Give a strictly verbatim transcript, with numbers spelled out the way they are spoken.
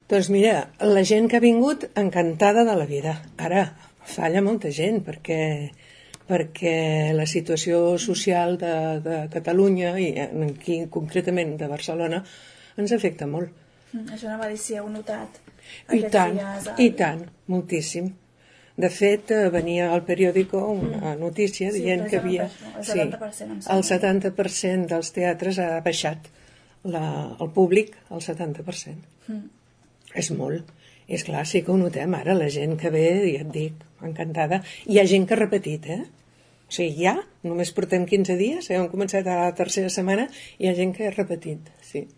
Doncs mira, la gent que ha vingut encantada de la vida. Ara, falla molta gent perquè, perquè la situació social de, de Catalunya i aquí concretament de Barcelona ens afecta molt. Mm, això no va dir si heu notat I aquests tant, dies. i tant, moltíssim. De fet, eh, venia al periòdico una Mm. notícia Sí, dient que havia... el setanta per cent, em Sí, el sembla. setanta per cent dels teatres ha baixat la, el públic, el setanta per cent. Mm. És molt. És clar, sí que ho notem ara, la gent que ve, ja et dic, encantada. Hi ha gent que ha repetit, eh? O sigui, ja, només portem quinze dies, hem començat a la tercera setmana, hi ha gent que ha repetit, sí.